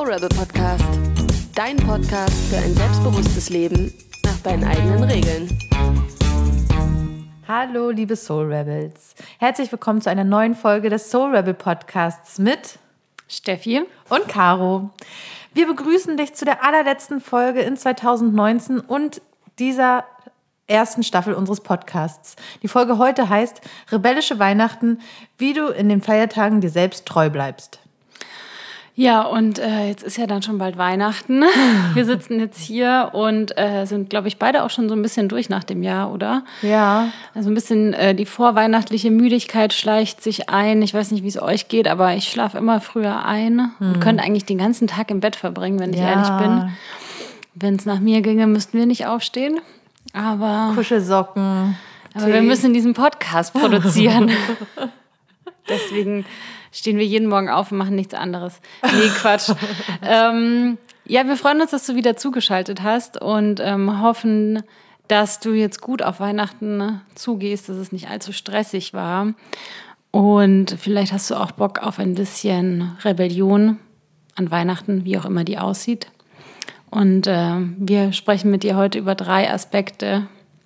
Soul Rebel Podcast. Dein Podcast für ein selbstbewusstes Leben nach deinen eigenen Regeln. Hallo, liebe Soul Rebels. Herzlich willkommen zu einer neuen Folge des Soul Rebel Podcasts mit Steffi und Caro. Wir begrüßen dich zu der allerletzten Folge in 2019 und dieser ersten Staffel unseres Podcasts. Die Folge heute heißt Rebellische Weihnachten, wie du in den Feiertagen dir selbst treu bleibst. Ja, und jetzt ist ja dann schon bald Weihnachten. Wir sitzen jetzt hier und sind, glaube ich, beide auch schon so ein bisschen durch nach dem Jahr, oder? Ja. Also ein bisschen die vorweihnachtliche Müdigkeit schleicht sich ein. Ich weiß nicht, wie es euch geht, aber ich schlafe immer früher ein und könnte eigentlich den ganzen Tag im Bett verbringen, wenn ich ehrlich bin. Wenn es nach mir ginge, müssten wir nicht aufstehen. Aber Kuschelsocken. Aber wir müssen diesen Podcast produzieren. Deswegen stehen wir jeden Morgen auf und machen nichts anderes. Nee, Quatsch. Ja, wir freuen uns, dass du wieder zugeschaltet hast und hoffen, dass du jetzt gut auf Weihnachten zugehst, dass es nicht allzu stressig war. Und vielleicht hast du auch Bock auf ein bisschen Rebellion an Weihnachten, wie auch immer die aussieht. Und wir sprechen mit dir heute über 3 Aspekte,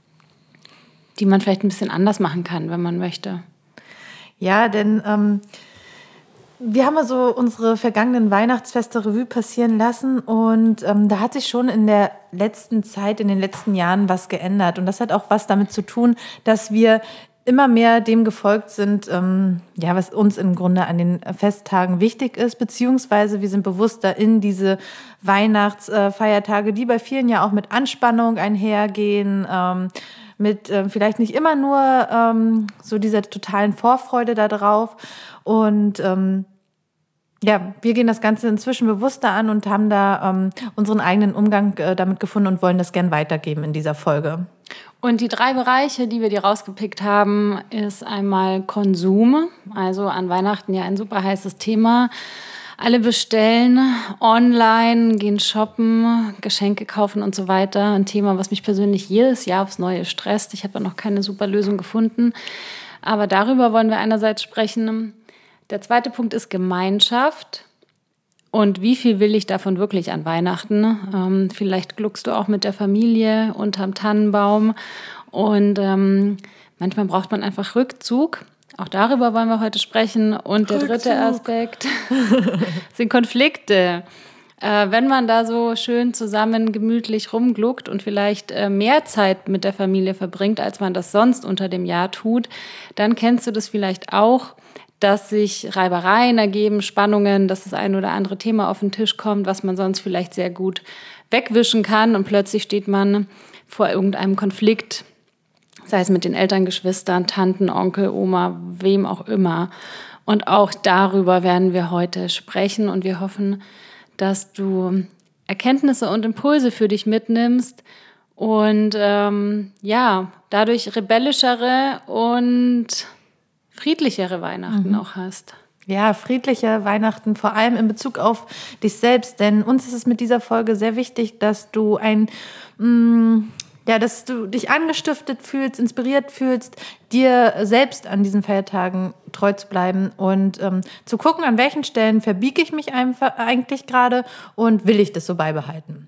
die man vielleicht ein bisschen anders machen kann, wenn man möchte. Ja, denn wir haben ja so unsere vergangenen Weihnachtsfeste Revue passieren lassen und da hat sich schon in der letzten Zeit, in den letzten Jahren was geändert. Und das hat auch was damit zu tun, dass wir immer mehr dem gefolgt sind, was uns im Grunde an den Festtagen wichtig ist, beziehungsweise wir sind bewusster in diese Weihnachtsfeiertage, die bei vielen ja auch mit Anspannung einhergehen, mit vielleicht nicht immer nur so dieser totalen Vorfreude da drauf. Und wir gehen das Ganze inzwischen bewusster an und haben da unseren eigenen Umgang damit gefunden und wollen das gern weitergeben in dieser Folge. Und die 3 Bereiche, die wir dir rausgepickt haben, ist einmal Konsum, also an Weihnachten ja ein super heißes Thema. Alle bestellen online, gehen shoppen, Geschenke kaufen und so weiter. Ein Thema, was mich persönlich jedes Jahr aufs Neue stresst. Ich habe da noch keine super Lösung gefunden. Aber darüber wollen wir einerseits sprechen. Der zweite Punkt ist Gemeinschaft. Und wie viel will ich davon wirklich an Weihnachten? Vielleicht gluckst du auch mit der Familie unterm Tannenbaum. Und manchmal braucht man einfach Rückzug. Auch darüber wollen wir heute sprechen. Und der dritte Aspekt sind Konflikte. Wenn man da so schön zusammen gemütlich rumgluckt und vielleicht mehr Zeit mit der Familie verbringt, als man das sonst unter dem Jahr tut, dann kennst du das vielleicht auch, dass sich Reibereien ergeben, Spannungen, dass das ein oder andere Thema auf den Tisch kommt, was man sonst vielleicht sehr gut wegwischen kann. Und plötzlich steht man vor irgendeinem Konflikt, sei es mit den Eltern, Geschwistern, Tanten, Onkel, Oma, wem auch immer. Und auch darüber werden wir heute sprechen. Und wir hoffen, dass du Erkenntnisse und Impulse für dich mitnimmst und dadurch rebellischere und friedlichere Weihnachten auch hast. Ja, friedliche Weihnachten, vor allem in Bezug auf dich selbst. Denn uns ist es mit dieser Folge sehr wichtig, dass du dass du dich angestiftet fühlst, inspiriert fühlst, dir selbst an diesen Feiertagen treu zu bleiben und zu gucken, an welchen Stellen verbiege ich mich eigentlich gerade und will ich das so beibehalten.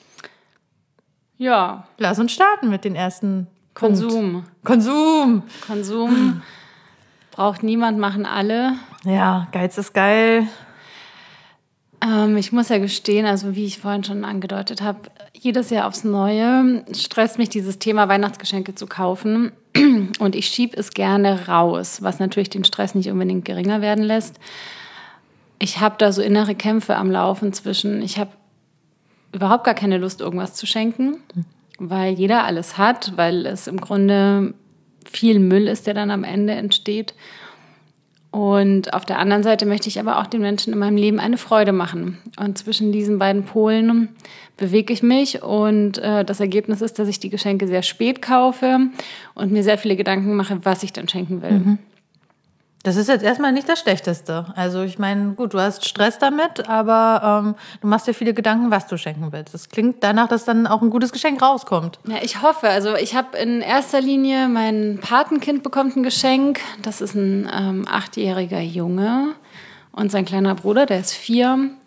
Ja. Lass uns starten mit den ersten Konsum. Konsum. Braucht niemand, machen alle. Ja, Geiz ist geil. Ich muss ja gestehen, also wie ich vorhin schon angedeutet habe, jedes Jahr aufs Neue stresst mich dieses Thema, Weihnachtsgeschenke zu kaufen. Und ich schiebe es gerne raus, was natürlich den Stress nicht unbedingt geringer werden lässt. Ich habe da so innere Kämpfe am Laufen zwischen, ich habe überhaupt gar keine Lust, irgendwas zu schenken, weil jeder alles hat, weil es im Grunde viel Müll ist, der dann am Ende entsteht. Und auf der anderen Seite möchte ich aber auch den Menschen in meinem Leben eine Freude machen. Und zwischen diesen beiden Polen bewege ich mich. Und das Ergebnis ist, dass ich die Geschenke sehr spät kaufe und mir sehr viele Gedanken mache, was ich dann schenken will. Mhm. Das ist jetzt erstmal nicht das Schlechteste. Also ich meine, gut, du hast Stress damit, aber du machst dir viele Gedanken, was du schenken willst. Das klingt danach, dass dann auch ein gutes Geschenk rauskommt. Ja, ich hoffe. Also ich habe in erster Linie, mein Patenkind bekommt ein Geschenk. Das ist ein 8-jähriger Junge und sein kleiner Bruder, der ist 4.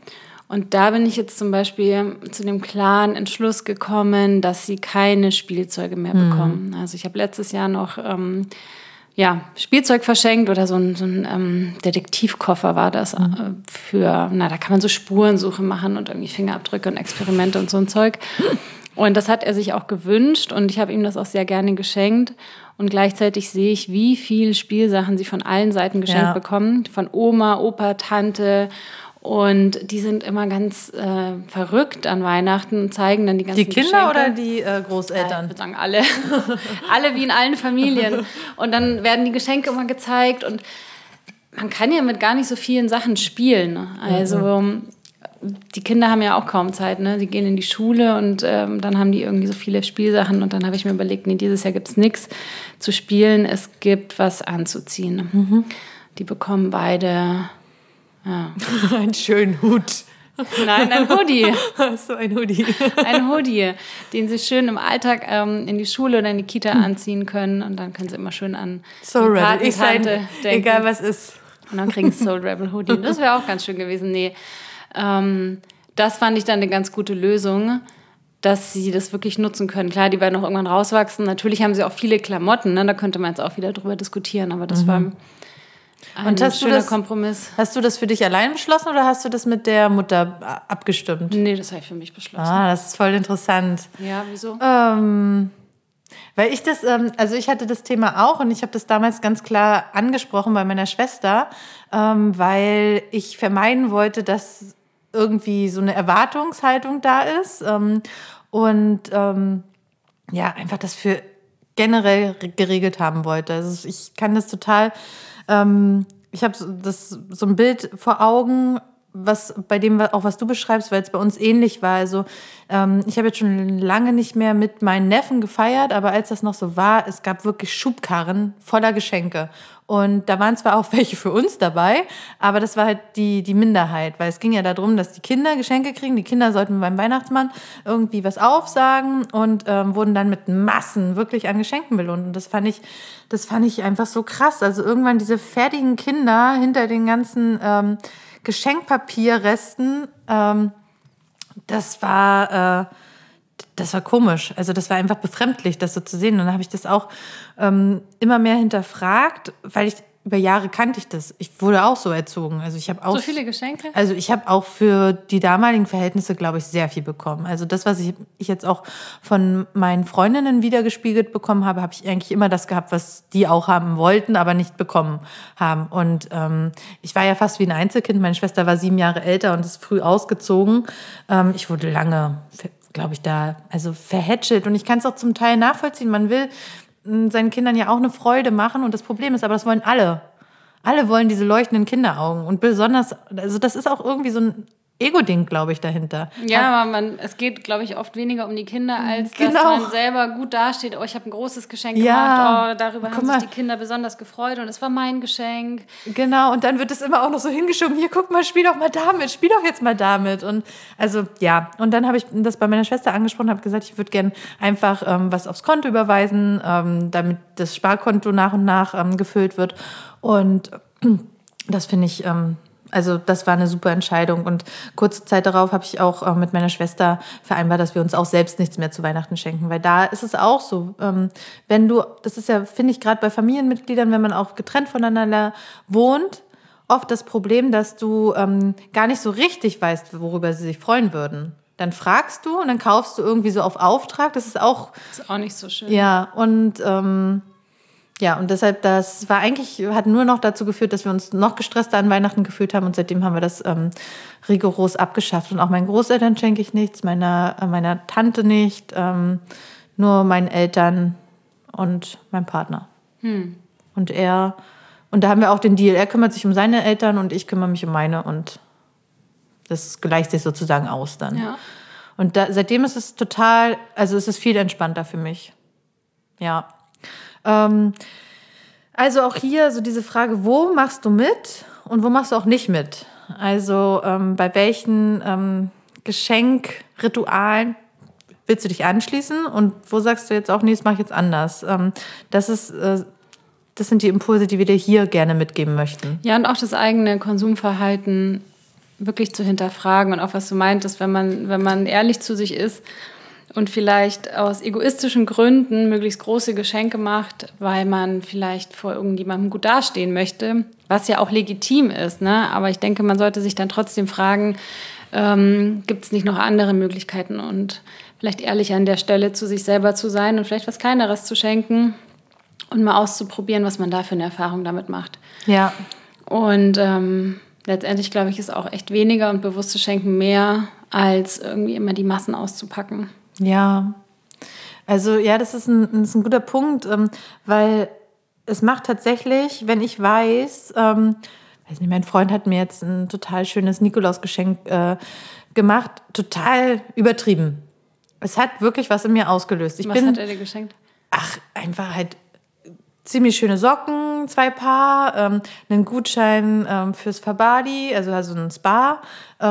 Und da bin ich jetzt zum Beispiel zu dem klaren Entschluss gekommen, dass sie keine Spielzeuge mehr bekommen. Also ich habe letztes Jahr noch Spielzeug verschenkt oder so ein Detektivkoffer war das da kann man so Spurensuche machen und irgendwie Fingerabdrücke und Experimente und so ein Zeug. Und das hat er sich auch gewünscht und ich habe ihm das auch sehr gerne geschenkt. Und gleichzeitig sehe ich, wie viele Spielsachen sie von allen Seiten geschenkt bekommen. Von Oma, Opa, Tante. Und die sind immer ganz verrückt an Weihnachten und zeigen dann die ganzen Die Kinder Geschenke. Oder die Großeltern? Ich würde sagen, alle. Alle wie in allen Familien. Und dann werden die Geschenke immer gezeigt. Und man kann ja mit gar nicht so vielen Sachen spielen. Also die Kinder haben ja auch kaum Zeit. Ne? Die gehen in die Schule und dann haben die irgendwie so viele Spielsachen. Und dann habe ich mir überlegt, nee, dieses Jahr gibt es nichts zu spielen. Es gibt was anzuziehen. Die bekommen beide... Ja. Einen schönen Hut. Nein, ein Hoodie. So ein Hoodie. Ein Hoodie, den sie schön im Alltag in die Schule oder in die Kita anziehen können. Und dann können sie immer schön an Soul die Rebel. Patentante denken. Egal was ist. Und dann kriegen sie Soul Rebel Hoodie. Das wäre auch ganz schön gewesen. Nee, das fand ich dann eine ganz gute Lösung, dass sie das wirklich nutzen können. Klar, die werden auch irgendwann rauswachsen. Natürlich haben sie auch viele Klamotten. Ne? Da könnte man jetzt auch wieder drüber diskutieren. Aber das war... Ein schöner Kompromiss. Hast du das für dich allein beschlossen oder hast du das mit der Mutter abgestimmt? Nee, das habe ich für mich beschlossen. Das ist voll interessant. Ja, wieso? Weil ich ich hatte das Thema auch und ich habe das damals ganz klar angesprochen bei meiner Schwester, weil ich vermeiden wollte, dass irgendwie so eine Erwartungshaltung da ist einfach das für generell geregelt haben wollte. Also ich kann das total... ich habe so ein Bild vor Augen, bei dem auch was du beschreibst, weil es bei uns ähnlich war. Also ich habe jetzt schon lange nicht mehr mit meinen Neffen gefeiert, aber als das noch so war, es gab wirklich Schubkarren voller Geschenke. Und da waren zwar auch welche für uns dabei, aber das war halt die Minderheit, weil es ging ja darum, dass die Kinder Geschenke kriegen. Die Kinder sollten beim Weihnachtsmann irgendwie was aufsagen und wurden dann mit Massen wirklich an Geschenken belohnt. Und das fand ich einfach so krass. Also irgendwann diese fertigen Kinder hinter den ganzen Geschenkpapierresten, das war komisch. Also das war einfach befremdlich, das so zu sehen. Und dann habe ich das auch immer mehr hinterfragt, weil über Jahre kannte ich das. Ich wurde auch so erzogen. Also ich habe auch so viele Geschenke? Also ich habe auch für die damaligen Verhältnisse, glaube ich, sehr viel bekommen. Also das, was ich jetzt auch von meinen Freundinnen wiedergespiegelt bekommen habe, habe ich eigentlich immer das gehabt, was die auch haben wollten, aber nicht bekommen haben. Und ich war ja fast wie ein Einzelkind. Meine Schwester war 7 Jahre älter und ist früh ausgezogen. Ich wurde lange, glaube ich, verhätschelt. Und ich kann es auch zum Teil nachvollziehen. Man will seinen Kindern ja auch eine Freude machen. Und das Problem ist, aber das wollen alle. Alle wollen diese leuchtenden Kinderaugen. Und besonders, also das ist auch irgendwie so ein Ego-Ding, glaube ich, dahinter. Ja, aber es geht, glaube ich, oft weniger um die Kinder, als dass man selber gut dasteht. Oh, ich habe ein großes Geschenk gemacht. Oh, darüber haben sich die Kinder besonders gefreut. Und es war mein Geschenk. Genau, und dann wird es immer auch noch so hingeschoben. Hier, guck mal, spiel doch jetzt mal damit. Und also, ja. Und dann habe ich das bei meiner Schwester angesprochen, habe gesagt, ich würde gerne einfach was aufs Konto überweisen, damit das Sparkonto nach und nach gefüllt wird. Und das finde ich... Also das war eine super Entscheidung und kurze Zeit darauf habe ich auch mit meiner Schwester vereinbart, dass wir uns auch selbst nichts mehr zu Weihnachten schenken, weil da ist es auch so, das ist ja, finde ich, gerade bei Familienmitgliedern, wenn man auch getrennt voneinander wohnt, oft das Problem, dass du gar nicht so richtig weißt, worüber sie sich freuen würden. Dann fragst du und dann kaufst du irgendwie so auf Auftrag, das ist auch nicht so schön. Ja, und und deshalb, hat nur noch dazu geführt, dass wir uns noch gestresster an Weihnachten gefühlt haben und seitdem haben wir das rigoros abgeschafft. Und auch meinen Großeltern schenke ich nichts, meiner Tante nicht, nur meinen Eltern und meinem Partner. Und da haben wir auch den Deal, er kümmert sich um seine Eltern und ich kümmere mich um meine und das gleicht sich sozusagen aus dann. Ja. Und seitdem ist es es ist viel entspannter für mich. Ja. Also auch hier so diese Frage, wo machst du mit und wo machst du auch nicht mit? Also bei welchen Geschenkritualen willst du dich anschließen und wo sagst du jetzt auch, nee, das mache ich jetzt anders? Das sind die Impulse, die wir dir hier gerne mitgeben möchten. Ja, und auch das eigene Konsumverhalten wirklich zu hinterfragen. Und auch was du meintest, wenn man ehrlich zu sich ist und vielleicht aus egoistischen Gründen möglichst große Geschenke macht, weil man vielleicht vor irgendjemandem gut dastehen möchte, was ja auch legitim ist, ne? Aber ich denke, man sollte sich dann trotzdem fragen, gibt es nicht noch andere Möglichkeiten und vielleicht ehrlich an der Stelle zu sich selber zu sein und vielleicht was Kleineres zu schenken und mal auszuprobieren, was man da für eine Erfahrung damit macht. Ja. Und letztendlich, glaube ich, ist auch echt weniger und bewusstes Schenken mehr, als irgendwie immer die Massen auszupacken. Ja, also ja, das ist ein guter Punkt, weil es macht tatsächlich, wenn ich weiß nicht, mein Freund hat mir jetzt ein total schönes Nikolausgeschenk gemacht, total übertrieben. Es hat wirklich was in mir ausgelöst. Was hat er dir geschenkt? Ach, einfach halt ziemlich schöne Socken, 2 Paar, einen Gutschein fürs Fabadi, also ein Spa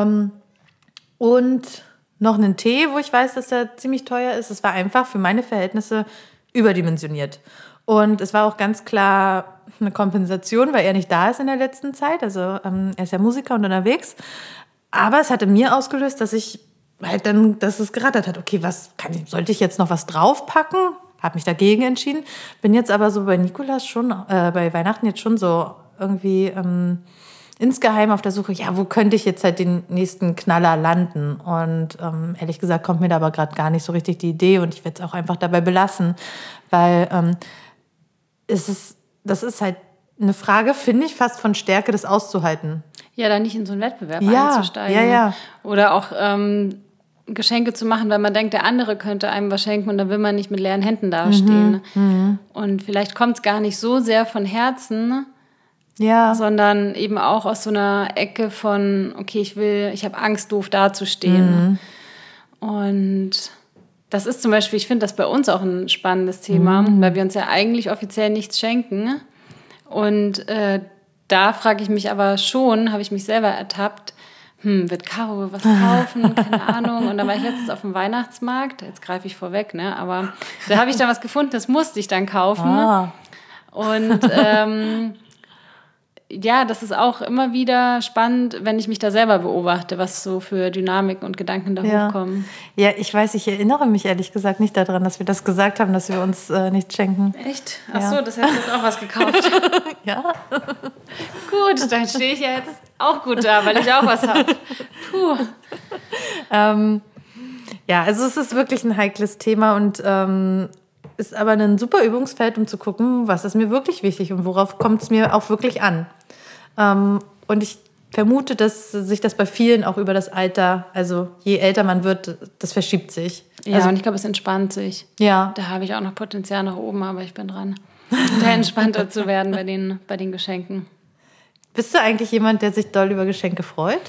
und noch einen Tee, wo ich weiß, dass der ziemlich teuer ist. Es war einfach für meine Verhältnisse überdimensioniert. Und es war auch ganz klar eine Kompensation, weil er nicht da ist in der letzten Zeit. Also er ist ja Musiker und unterwegs. Aber es hatte mir ausgelöst, dass ich halt dann, dass es gerattert hat. Okay, sollte ich jetzt noch was draufpacken? Habe mich dagegen entschieden. Bin jetzt aber so bei Nikolaus schon, bei Weihnachten jetzt schon so irgendwie insgeheim auf der Suche, ja, wo könnte ich jetzt halt den nächsten Knaller landen? Und ehrlich gesagt kommt mir da aber gerade gar nicht so richtig die Idee und ich werde es auch einfach dabei belassen, weil das ist halt eine Frage, finde ich, fast von Stärke, das auszuhalten. Ja, da nicht in so einen Wettbewerb einzusteigen. Ja. Oder auch Geschenke zu machen, weil man denkt, der andere könnte einem was schenken und dann will man nicht mit leeren Händen dastehen. Und vielleicht kommt es gar nicht so sehr von Herzen, sondern eben auch aus so einer Ecke von, okay, ich habe Angst, doof dazustehen. Und das ist zum Beispiel, ich finde das bei uns auch ein spannendes Thema, weil wir uns ja eigentlich offiziell nichts schenken. Und da frage ich mich aber schon, habe ich mich selber ertappt, wird Caro was kaufen? Keine Ahnung. Und dann war ich letztens auf dem Weihnachtsmarkt, jetzt greife ich vorweg, ne? Aber da habe ich dann was gefunden, das musste ich dann kaufen. Und ja, das ist auch immer wieder spannend, wenn ich mich da selber beobachte, was so für Dynamiken und Gedanken da hochkommen. Ja, ich erinnere mich ehrlich gesagt nicht daran, dass wir das gesagt haben, dass wir uns nichts schenken. Echt? Ach so, das heißt, du hast auch was gekauft. Ja. Gut, dann stehe ich ja jetzt auch gut da, weil ich auch was habe. Puh. Ja, also es ist wirklich ein heikles Thema und ist aber ein super Übungsfeld, um zu gucken, was ist mir wirklich wichtig und worauf kommt es mir auch wirklich an. Und ich vermute, dass sich das bei vielen auch über das Alter, also je älter man wird, das verschiebt sich. Ja, also, und ich glaube, es entspannt sich. Ja. Da habe ich auch noch Potenzial nach oben, aber ich bin dran, da entspannter zu werden bei den Geschenken. Bist du eigentlich jemand, der sich doll über Geschenke freut?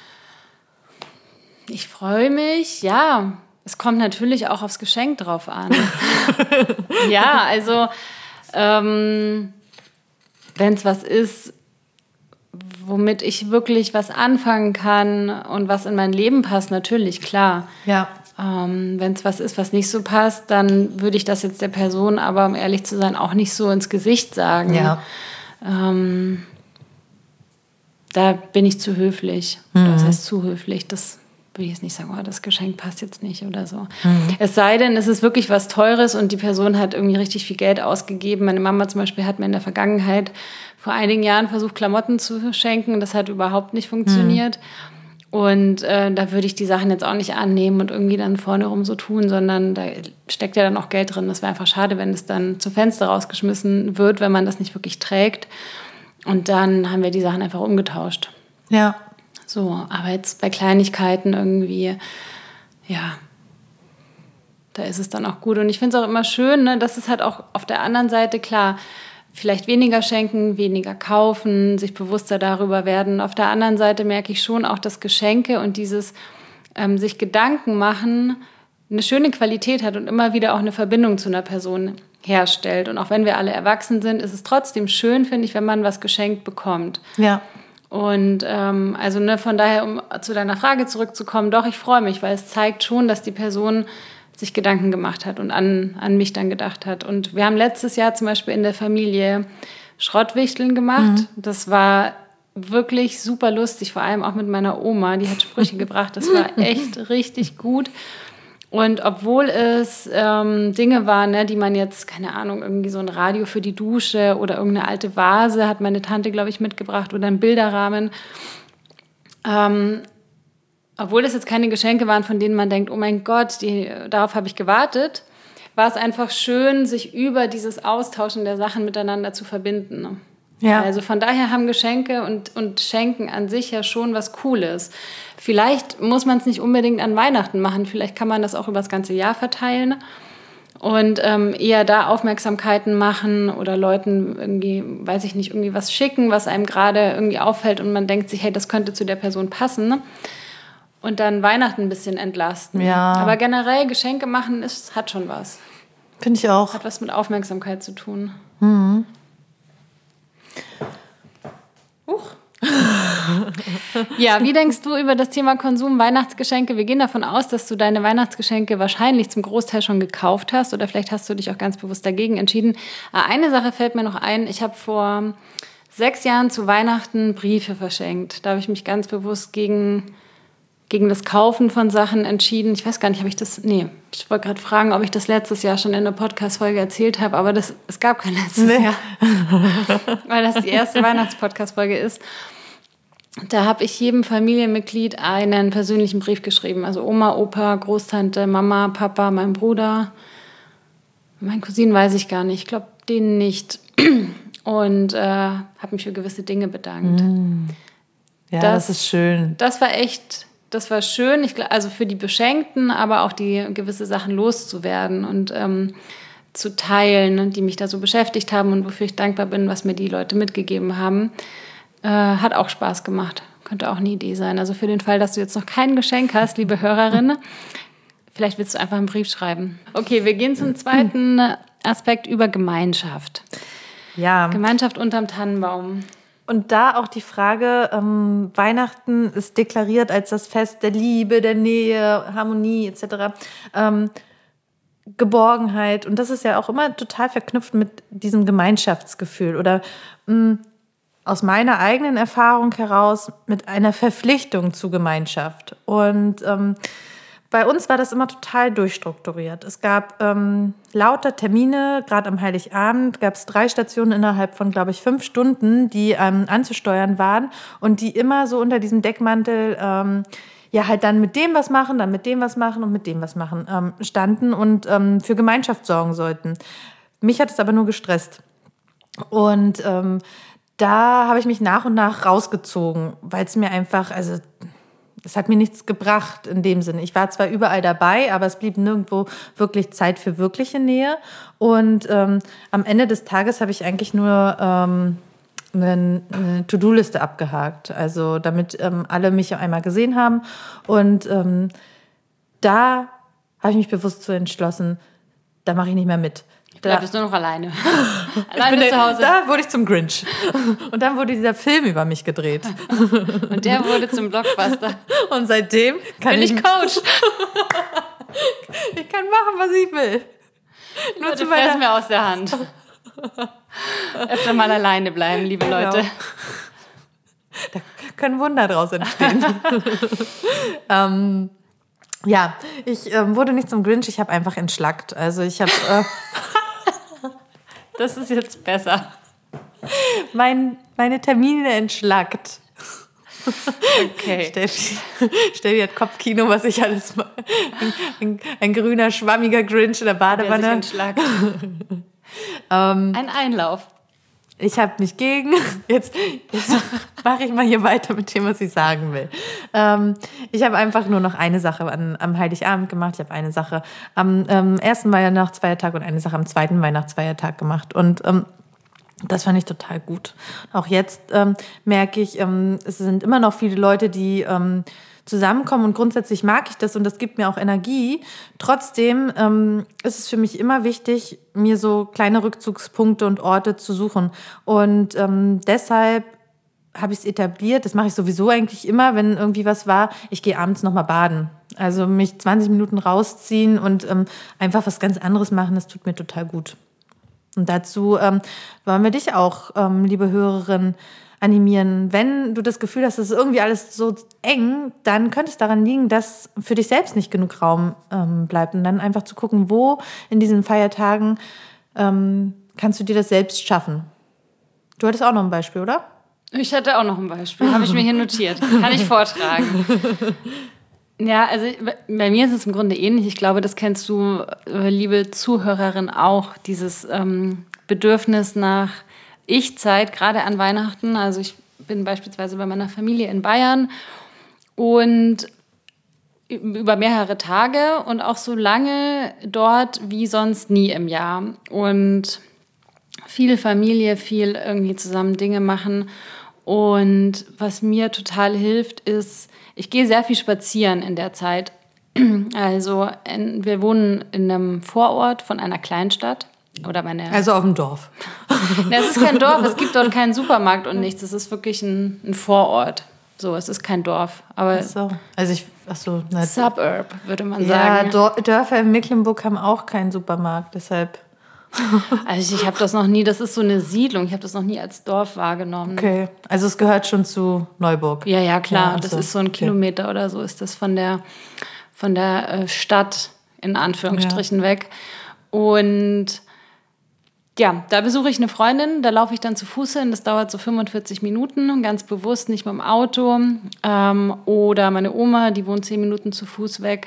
Ich freue mich, ja. Es kommt natürlich auch aufs Geschenk drauf an. Ja, also wenn es was ist, womit ich wirklich was anfangen kann und was in mein Leben passt, natürlich, klar. Ja. Wenn es was ist, was nicht so passt, dann würde ich das jetzt der Person, aber um ehrlich zu sein, auch nicht so ins Gesicht sagen. Ja. Da bin ich zu höflich. Das heißt zu höflich, das will ich jetzt nicht sagen, oh, das Geschenk passt jetzt nicht oder so. Es sei denn, es ist wirklich was Teures und die Person hat irgendwie richtig viel Geld ausgegeben. Meine Mama zum Beispiel hat mir in der Vergangenheit vor einigen Jahren versucht, Klamotten zu schenken. Das hat überhaupt nicht funktioniert. Und da würde ich die Sachen jetzt auch nicht annehmen und irgendwie dann vorne rum so tun, sondern da steckt ja dann auch Geld drin. Das wäre einfach schade, wenn es dann zum Fenster rausgeschmissen wird, wenn man das nicht wirklich trägt. Und dann haben wir die Sachen einfach umgetauscht. Ja. So, aber jetzt bei Kleinigkeiten irgendwie, ja, da ist es dann auch gut. Und ich finde es auch immer schön, ne, dass es halt auch auf der anderen Seite, klar, vielleicht weniger schenken, weniger kaufen, sich bewusster darüber werden. Auf der anderen Seite merke ich schon auch, dass Geschenke und dieses sich Gedanken machen eine schöne Qualität hat und immer wieder auch eine Verbindung zu einer Person herstellt. Und auch wenn wir alle erwachsen sind, ist es trotzdem schön, finde ich, wenn man was geschenkt bekommt. Ja. Und also von daher, um zu deiner Frage zurückzukommen, doch, ich freue mich, weil es zeigt schon, dass die Person sich Gedanken gemacht hat und an mich dann gedacht hat. Und wir haben letztes Jahr zum Beispiel in der Familie Schrottwichteln gemacht. Das war wirklich super lustig, vor allem auch mit meiner Oma. Die hat Sprüche gebracht, das war echt richtig gut. Und obwohl es Dinge waren, ne, die man jetzt, keine Ahnung, irgendwie so ein Radio für die Dusche oder irgendeine alte Vase hat meine Tante, glaube ich, mitgebracht oder ein Bilderrahmen. Obwohl das jetzt keine Geschenke waren, von denen man denkt, oh mein Gott, darauf habe ich gewartet, war es einfach schön, sich über dieses Austauschen der Sachen miteinander zu verbinden. Ne? Ja. Also von daher haben Geschenke und Schenken an sich ja schon was Cooles. Vielleicht muss man es nicht unbedingt an Weihnachten machen, vielleicht kann man das auch über das ganze Jahr verteilen und eher da Aufmerksamkeiten machen oder Leuten irgendwie, weiß ich nicht, irgendwie was schicken, was einem gerade irgendwie auffällt und man denkt sich, hey, das könnte zu der Person passen. Ne? Und dann Weihnachten ein bisschen entlasten. Ja. Aber generell Geschenke machen hat schon was. Finde ich auch. Hat was mit Aufmerksamkeit zu tun. Mhm. Ja, wie denkst du über das Thema Konsum, Weihnachtsgeschenke? Wir gehen davon aus, dass du deine Weihnachtsgeschenke wahrscheinlich zum Großteil schon gekauft hast oder vielleicht hast du dich auch ganz bewusst dagegen entschieden. Eine Sache fällt mir noch ein. Ich habe vor 6 Jahren zu Weihnachten Briefe verschenkt. Da habe ich mich ganz bewusst gegen das Kaufen von Sachen entschieden. Ich weiß gar nicht, ich wollte gerade fragen, ob ich das letztes Jahr schon in einer Podcast-Folge erzählt habe, aber es gab kein letztes Jahr, weil das die erste Weihnachts-Podcast-Folge ist. Da habe ich jedem Familienmitglied einen persönlichen Brief geschrieben. Also Oma, Opa, Großtante, Mama, Papa, mein Bruder. Meinen Cousinen weiß ich gar nicht. Ich glaube, denen nicht. Und habe mich für gewisse Dinge bedankt. Ja, das ist schön. Das war schön. Also für die Beschenkten, aber auch die gewisse Sachen loszuwerden und zu teilen, die mich da so beschäftigt haben und wofür ich dankbar bin, was mir die Leute mitgegeben haben. Hat auch Spaß gemacht. Könnte auch eine Idee sein. Also für den Fall, dass du jetzt noch kein Geschenk hast, liebe Hörerin, vielleicht willst du einfach einen Brief schreiben. Okay, wir gehen zum zweiten Aspekt über Gemeinschaft. Ja. Gemeinschaft unterm Tannenbaum. Und da auch die Frage, Weihnachten ist deklariert als das Fest der Liebe, der Nähe, Harmonie etc., Geborgenheit. Und das ist ja auch immer total verknüpft mit diesem Gemeinschaftsgefühl oder aus meiner eigenen Erfahrung heraus mit einer Verpflichtung zu Gemeinschaft. Und bei uns war das immer total durchstrukturiert. Es gab lauter Termine, gerade am Heiligabend gab es 3 Stationen innerhalb von, glaube ich, 5 Stunden, die anzusteuern waren und die immer so unter diesem Deckmantel halt dann mit dem was machen, dann mit dem was machen und mit dem was machen standen und für Gemeinschaft sorgen sollten. Mich hat es aber nur gestresst. Und da habe ich mich nach und nach rausgezogen, weil es mir einfach, also es hat mir nichts gebracht in dem Sinne. Ich war zwar überall dabei, aber es blieb nirgendwo wirklich Zeit für wirkliche Nähe. Und am Ende des Tages habe ich eigentlich nur eine To-Do-Liste abgehakt, also damit alle mich einmal gesehen haben. Und da habe ich mich bewusst zu entschlossen, da mache ich nicht mehr mit. Da bist du nur noch alleine. Alleine zu Hause. Da wurde ich zum Grinch. Und dann wurde dieser Film über mich gedreht. Und der wurde zum Blockbuster. Und seitdem bin ich Coach. Ich kann machen, was ich will. Nur zu fressen mir aus der Hand. Öfter mal alleine bleiben, liebe Leute. Da können Wunder draus entstehen. Ja, ich wurde nicht zum Grinch, ich habe einfach entschlackt. Also ich habe... Das ist jetzt besser. Meine Termine entschlackt. Okay. Stell dir das Kopfkino, was ich alles mache. Ein grüner, schwammiger Grinch in der Badewanne. Der sich entschlackt. Ein Einlauf. Ich habe mich gegen... Jetzt mache ich mal hier weiter mit dem, was ich sagen will. Ich habe einfach nur noch eine Sache am Heiligabend gemacht. Ich habe eine Sache am ersten Weihnachtsfeiertag und eine Sache am zweiten Weihnachtsfeiertag gemacht. Und das fand ich total gut. Auch jetzt merke ich, es sind immer noch viele Leute, die zusammenkommen und grundsätzlich mag ich das und das gibt mir auch Energie. Trotzdem ist es für mich immer wichtig, mir so kleine Rückzugspunkte und Orte zu suchen. Und deshalb habe ich es etabliert, das mache ich sowieso eigentlich immer, wenn irgendwie was war, ich gehe abends nochmal baden. Also mich 20 Minuten rausziehen und einfach was ganz anderes machen, das tut mir total gut. Und dazu wollen wir dich auch, liebe Hörerin, animieren. Wenn du das Gefühl hast, es ist irgendwie alles so eng, dann könnte es daran liegen, dass für dich selbst nicht genug Raum bleibt. Und dann einfach zu gucken, wo in diesen Feiertagen kannst du dir das selbst schaffen. Du hattest auch noch ein Beispiel, oder? Ich hatte auch noch ein Beispiel, habe ich mir hier notiert. Kann ich vortragen. Ja, also bei mir ist es im Grunde ähnlich. Ich glaube, das kennst du, liebe Zuhörerin, auch. Dieses Bedürfnis nach Ich-Zeit, gerade an Weihnachten. Also ich bin beispielsweise bei meiner Familie in Bayern und über mehrere Tage und auch so lange dort wie sonst nie im Jahr. Und viel Familie, viel irgendwie zusammen Dinge machen. Und was mir total hilft, ist, ich gehe sehr viel spazieren in der Zeit. Also wir wohnen in einem Vorort von einer Kleinstadt. Also auf dem Dorf. Es ist kein Dorf, es gibt dort keinen Supermarkt und nichts. Es ist wirklich ein Vorort. So, es ist kein Dorf. Aber Suburb, würde man sagen. Ja, Dörfer in Mecklenburg haben auch keinen Supermarkt, deshalb. Also ich habe das noch nie, das ist so eine Siedlung, ich habe das noch nie als Dorf wahrgenommen. Okay, also es gehört schon zu Neuburg. Ja, klar, ja, das ist so ein Kilometer oder so, ist das von der Stadt in Anführungsstrichen weg. Und ja, da besuche ich eine Freundin, da laufe ich dann zu Fuß hin, das dauert so 45 Minuten, ganz bewusst, nicht mit dem Auto. Oder meine Oma, die wohnt 10 Minuten zu Fuß weg.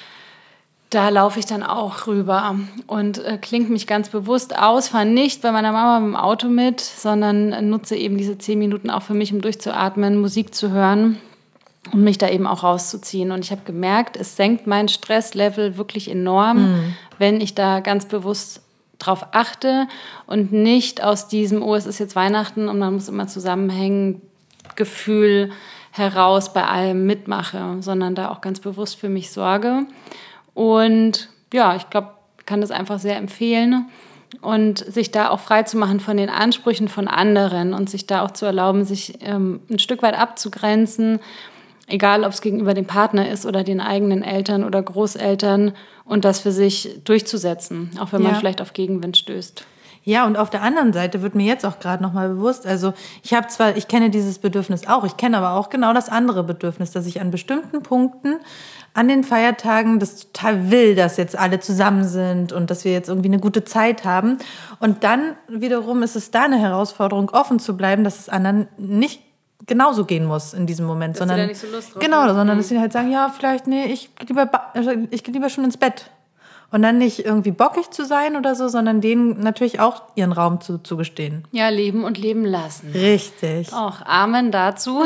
Da laufe ich dann auch rüber und klinke mich ganz bewusst aus, fahre nicht bei meiner Mama mit dem Auto mit, sondern nutze eben diese 10 Minuten auch für mich, um durchzuatmen, Musik zu hören und mich da eben auch rauszuziehen. Und ich habe gemerkt, es senkt mein Stresslevel wirklich enorm, wenn ich da ganz bewusst drauf achte und nicht aus diesem, es ist jetzt Weihnachten und man muss immer zusammenhängen, Gefühl heraus bei allem mitmache, sondern da auch ganz bewusst für mich sorge. Und ja, ich glaube, ich kann das einfach sehr empfehlen und sich da auch frei zu machen von den Ansprüchen von anderen und sich da auch zu erlauben, sich ein Stück weit abzugrenzen, egal ob es gegenüber dem Partner ist oder den eigenen Eltern oder Großeltern und das für sich durchzusetzen, auch wenn man vielleicht auf Gegenwind stößt. Ja, und auf der anderen Seite wird mir jetzt auch gerade nochmal bewusst, also ich kenne dieses Bedürfnis auch, ich kenne aber auch genau das andere Bedürfnis, dass ich an bestimmten Punkten an den Feiertagen das total will, dass jetzt alle zusammen sind und dass wir jetzt irgendwie eine gute Zeit haben. Und dann wiederum ist es da eine Herausforderung, offen zu bleiben, dass es anderen nicht genauso gehen muss in diesem Moment. Dass sie da nicht so Lust drauf genau, haben. Sondern dass sie halt sagen, ja, vielleicht, nee, ich gehe lieber schon ins Bett. Und dann nicht irgendwie bockig zu sein oder so, sondern denen natürlich auch ihren Raum zugestehen. Ja, leben und leben lassen. Richtig. Auch Amen dazu.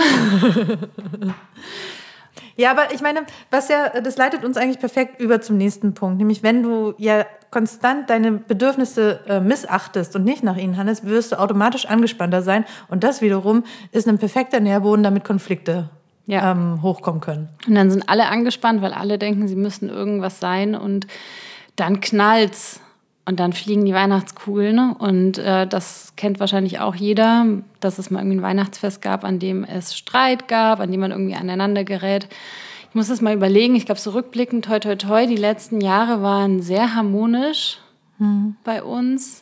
Ja, aber ich meine, das leitet uns eigentlich perfekt über zum nächsten Punkt. Nämlich, wenn du ja konstant deine Bedürfnisse missachtest und nicht nach ihnen handelst, wirst du automatisch angespannter sein. Und das wiederum ist ein perfekter Nährboden, damit Konflikte hochkommen können. Und dann sind alle angespannt, weil alle denken, sie müssten irgendwas sein und dann knallt's. Und dann fliegen die Weihnachtskugeln. Und das kennt wahrscheinlich auch jeder, dass es mal irgendwie ein Weihnachtsfest gab, an dem es Streit gab, an dem man irgendwie aneinander gerät. Ich muss das mal überlegen. Ich glaube, so rückblickend, toi, toi, toi, die letzten Jahre waren sehr harmonisch bei uns.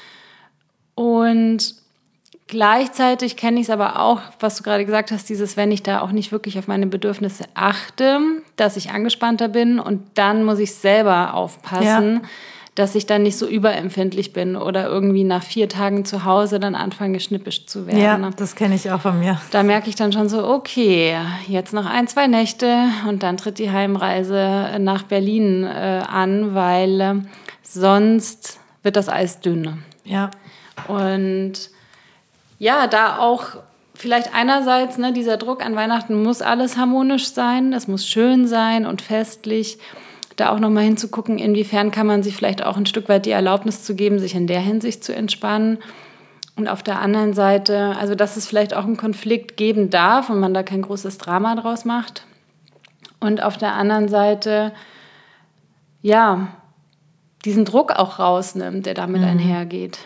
Und gleichzeitig kenne ich es aber auch, was du gerade gesagt hast, wenn ich da auch nicht wirklich auf meine Bedürfnisse achte, dass ich angespannter bin. Und dann muss ich selber aufpassen, dass ich dann nicht so überempfindlich bin oder irgendwie nach 4 Tagen zu Hause dann anfange, schnippisch zu werden. Ja, das kenne ich auch von mir. Da merke ich dann schon so, okay, jetzt noch 1, 2 Nächte und dann tritt die Heimreise nach Berlin an, weil sonst wird das Eis dünn. Ja. Und ja, da auch vielleicht einerseits, dieser Druck an Weihnachten muss alles harmonisch sein, das muss schön sein und festlich. Da auch nochmal hinzugucken, inwiefern kann man sich vielleicht auch ein Stück weit die Erlaubnis zu geben, sich in der Hinsicht zu entspannen. Und auf der anderen Seite, also dass es vielleicht auch einen Konflikt geben darf und man da kein großes Drama draus macht. Und auf der anderen Seite, ja, diesen Druck auch rausnimmt, der damit einhergeht.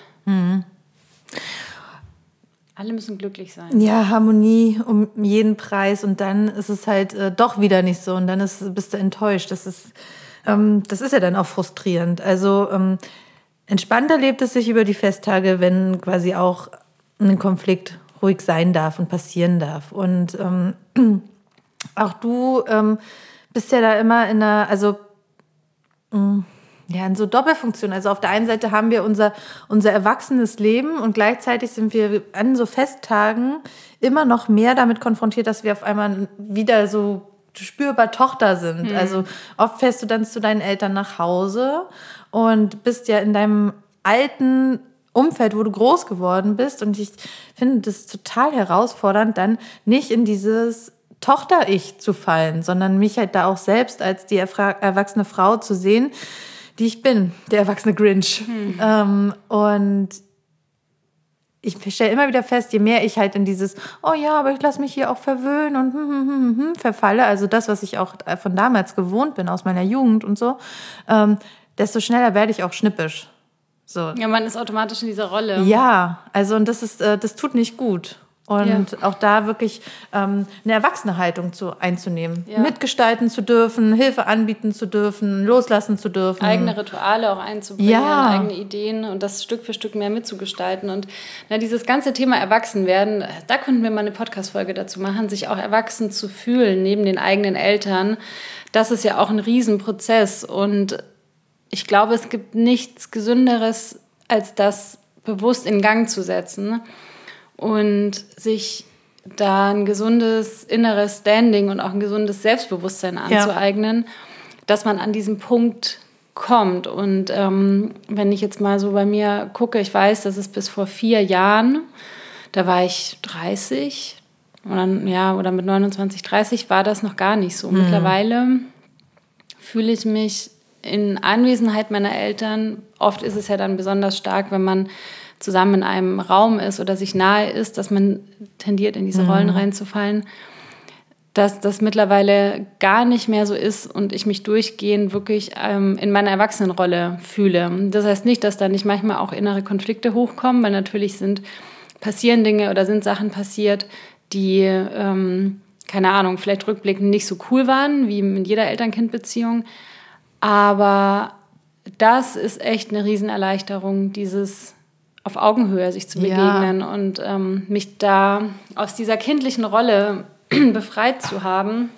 Alle müssen glücklich sein. Ja, Harmonie um jeden Preis und dann ist es halt doch wieder nicht so und dann bist du enttäuscht. Das ist ja dann auch frustrierend. Also entspannter lebt es sich über die Festtage, wenn quasi auch ein Konflikt ruhig sein darf und passieren darf. Und auch du bist ja da immer in in so Doppelfunktion. Also auf der einen Seite haben wir unser erwachsenes Leben und gleichzeitig sind wir an so Festtagen immer noch mehr damit konfrontiert, dass wir auf einmal wieder so spürbar Tochter sind. Also oft fährst du dann zu deinen Eltern nach Hause und bist ja in deinem alten Umfeld, wo du groß geworden bist. Und ich finde das total herausfordernd, dann nicht in dieses Tochter-Ich zu fallen, sondern mich halt da auch selbst als die erwachsene Frau zu sehen, die ich bin, der erwachsene Grinch. Und ich stelle immer wieder fest, je mehr ich halt in dieses, oh ja, aber ich lasse mich hier auch verwöhnen und verfalle, also das, was ich auch von damals gewohnt bin, aus meiner Jugend und so, desto schneller werde ich auch schnippisch. So. Ja, man ist automatisch in dieser Rolle. Ja, also und das tut nicht gut. Und auch da wirklich eine erwachsene Haltung einzunehmen. Ja. Mitgestalten zu dürfen, Hilfe anbieten zu dürfen, loslassen zu dürfen. Eigene Rituale auch einzubringen, eigene Ideen und das Stück für Stück mehr mitzugestalten. Und dieses ganze Thema Erwachsenwerden, da könnten wir mal eine Podcast-Folge dazu machen, sich auch erwachsen zu fühlen neben den eigenen Eltern. Das ist ja auch ein Riesenprozess. Und ich glaube, es gibt nichts Gesünderes, als das bewusst in Gang zu setzen. Und sich da ein gesundes inneres Standing und auch ein gesundes Selbstbewusstsein anzueignen, dass man an diesen Punkt kommt. Und wenn ich jetzt mal so bei mir gucke, ich weiß, dass es bis vor 4 Jahren, da war ich 30 oder mit 29, 30 war das noch gar nicht so. Mittlerweile fühle ich mich in Anwesenheit meiner Eltern, oft ist es ja dann besonders stark, wenn man zusammen in einem Raum ist oder sich nahe ist, dass man tendiert, in diese Rollen reinzufallen, dass das mittlerweile gar nicht mehr so ist und ich mich durchgehend wirklich in meiner Erwachsenenrolle fühle. Das heißt nicht, dass da nicht manchmal auch innere Konflikte hochkommen, weil natürlich passieren Dinge oder sind Sachen passiert, die, keine Ahnung, vielleicht rückblickend nicht so cool waren, wie in jeder Eltern-Kind-Beziehung. Aber das ist echt eine Riesenerleichterung, dieses auf Augenhöhe sich zu begegnen und mich da aus dieser kindlichen Rolle befreit zu haben.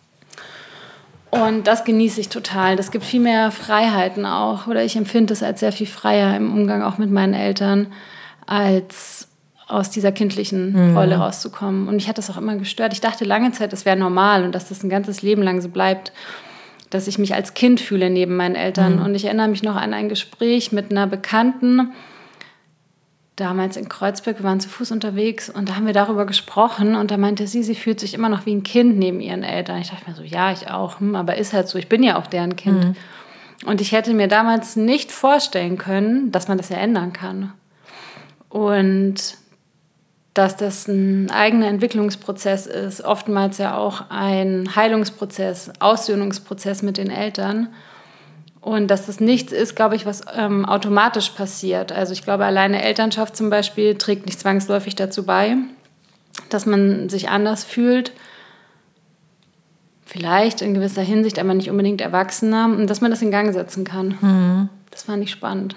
Und das genieße ich total. Das gibt viel mehr Freiheiten auch. Oder ich empfinde es als sehr viel freier im Umgang auch mit meinen Eltern, als aus dieser kindlichen Rolle rauszukommen. Und mich hat das auch immer gestört. Ich dachte lange Zeit, das wäre normal und dass das ein ganzes Leben lang so bleibt, dass ich mich als Kind fühle neben meinen Eltern. Und ich erinnere mich noch an ein Gespräch mit einer Bekannten, damals in Kreuzberg, wir waren zu Fuß unterwegs und da haben wir darüber gesprochen und da meinte sie fühlt sich immer noch wie ein Kind neben ihren Eltern. Ich dachte mir so, ja, ich auch, aber ist halt so, ich bin ja auch deren Kind. Und ich hätte mir damals nicht vorstellen können, dass man das ja ändern kann. Und dass das ein eigener Entwicklungsprozess ist, oftmals ja auch ein Heilungsprozess, Aussöhnungsprozess mit den Eltern. Und dass das nichts ist, glaube ich, was automatisch passiert. Also ich glaube, alleine Elternschaft zum Beispiel trägt nicht zwangsläufig dazu bei, dass man sich anders fühlt. Vielleicht in gewisser Hinsicht, aber nicht unbedingt erwachsener. Und dass man das in Gang setzen kann. Das fand ich spannend.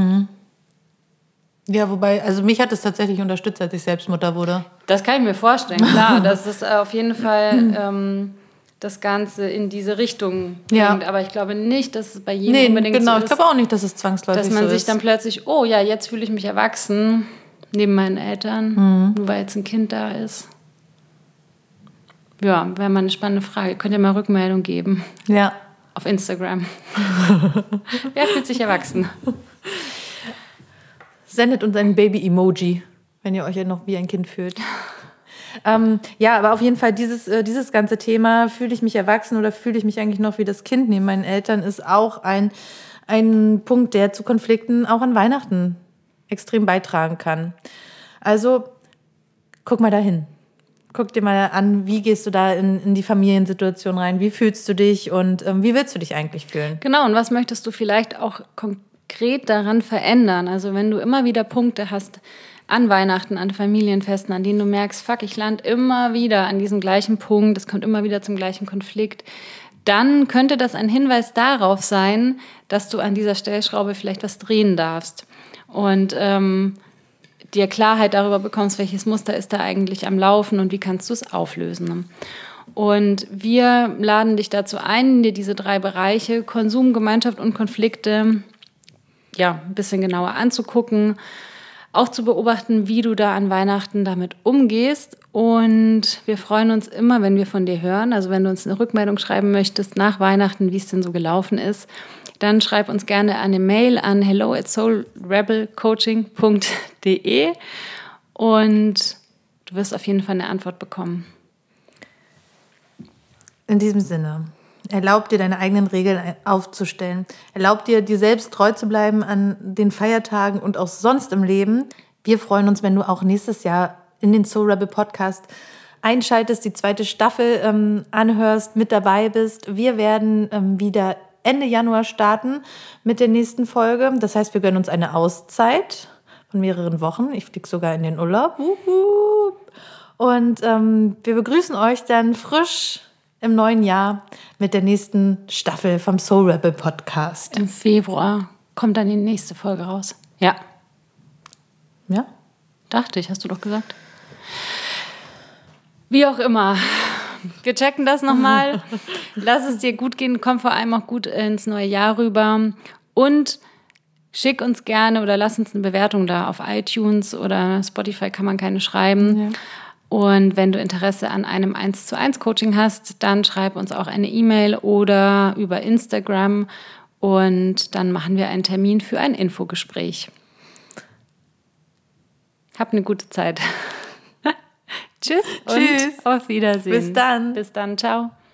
Ja, wobei, also mich hat es tatsächlich unterstützt, als ich selbst Mutter wurde. Das kann ich mir vorstellen, klar. Das ist auf jeden Fall das Ganze in diese Richtung bringt. Aber ich glaube nicht, dass es bei jedem unbedingt so ist. Genau, ich glaube auch nicht, dass es zwangsläufig so ist. Dass man sich dann plötzlich, oh ja, jetzt fühle ich mich erwachsen, neben meinen Eltern, nur weil jetzt ein Kind da ist. Ja, wäre mal eine spannende Frage. Könnt ihr mal Rückmeldung geben? Ja. Auf Instagram. Wer fühlt sich erwachsen? Sendet uns ein Baby-Emoji, wenn ihr euch ja noch wie ein Kind fühlt. Ja, aber auf jeden Fall dieses ganze Thema, fühle ich mich erwachsen oder fühle ich mich eigentlich noch wie das Kind neben meinen Eltern, ist auch ein Punkt, der zu Konflikten auch an Weihnachten extrem beitragen kann. Also guck mal dahin. Guck dir mal an, wie gehst du da in die Familiensituation rein, wie fühlst du dich und wie willst du dich eigentlich fühlen? Genau, und was möchtest du vielleicht auch konkret daran verändern? Also wenn du immer wieder Punkte hast, an Weihnachten, an Familienfesten, an denen du merkst, fuck, ich lande immer wieder an diesem gleichen Punkt, es kommt immer wieder zum gleichen Konflikt, dann könnte das ein Hinweis darauf sein, dass du an dieser Stellschraube vielleicht was drehen darfst. Und dir Klarheit darüber bekommst, welches Muster ist da eigentlich am Laufen und wie kannst du es auflösen. Und wir laden dich dazu ein, dir diese 3 Bereiche Konsum, Gemeinschaft und Konflikte ein bisschen genauer anzugucken, auch zu beobachten, wie du da an Weihnachten damit umgehst. Und wir freuen uns immer, wenn wir von dir hören. Also wenn du uns eine Rückmeldung schreiben möchtest nach Weihnachten, wie es denn so gelaufen ist, dann schreib uns gerne eine Mail an hello@soulrebelcoaching.de und du wirst auf jeden Fall eine Antwort bekommen. In diesem Sinne, erlaub dir, deine eigenen Regeln aufzustellen. Erlaub dir selbst treu zu bleiben an den Feiertagen und auch sonst im Leben. Wir freuen uns, wenn du auch nächstes Jahr in den Soul Rebel Podcast einschaltest, die 2. Staffel anhörst, mit dabei bist. Wir werden wieder Ende Januar starten mit der nächsten Folge. Das heißt, wir gönnen uns eine Auszeit von mehreren Wochen. Ich fliege sogar in den Urlaub. Und wir begrüßen euch dann frisch im neuen Jahr mit der nächsten Staffel vom Soul Rebel Podcast. Im Februar kommt dann die nächste Folge raus. Ja. Ja? Dachte ich, hast du doch gesagt. Wie auch immer. Wir checken das nochmal. Lass es dir gut gehen. Komm vor allem auch gut ins neue Jahr rüber. Und schick uns gerne oder lass uns eine Bewertung da. Auf iTunes oder Spotify kann man keine schreiben. Ja. Und wenn du Interesse an einem 1:1 Coaching hast, dann schreib uns auch eine E-Mail oder über Instagram und dann machen wir einen Termin für ein Infogespräch. Hab eine gute Zeit. Tschüss. Tschüss. Und auf Wiedersehen. Bis dann. Bis dann. Ciao.